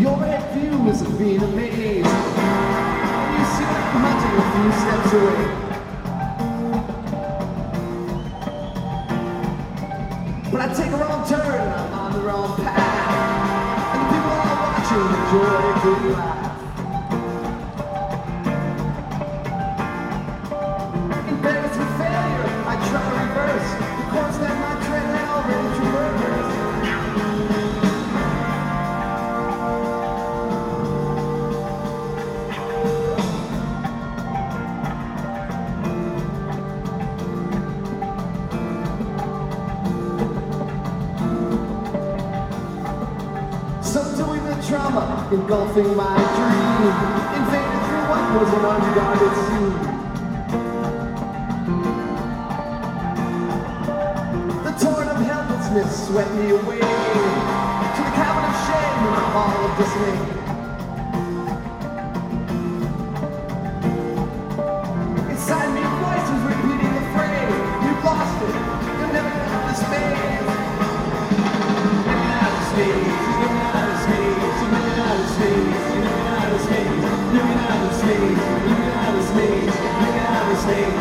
Your head views of being amazed. You see them hunting a few steps away. But I take a wrong turn, I'm on the wrong path. And the people are watching enjoy a good laugh. Embarrassed with failure, I try to reverse the course that my tread had already traversed. Trauma engulfing my dream, invaded through what was an unguarded scene. The torrent of helplessness swept me away to the cavern of shame in the hall of dismay. Inside me a voice was repeating the phrase, "You've lost it, you'll never have this phase." Living out of space, living out of space. Living out of space, living out of space, living out of space, living out of space, living out of space.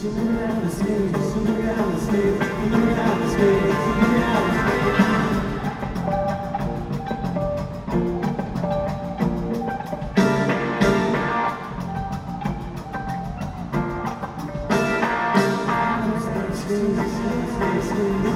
Space.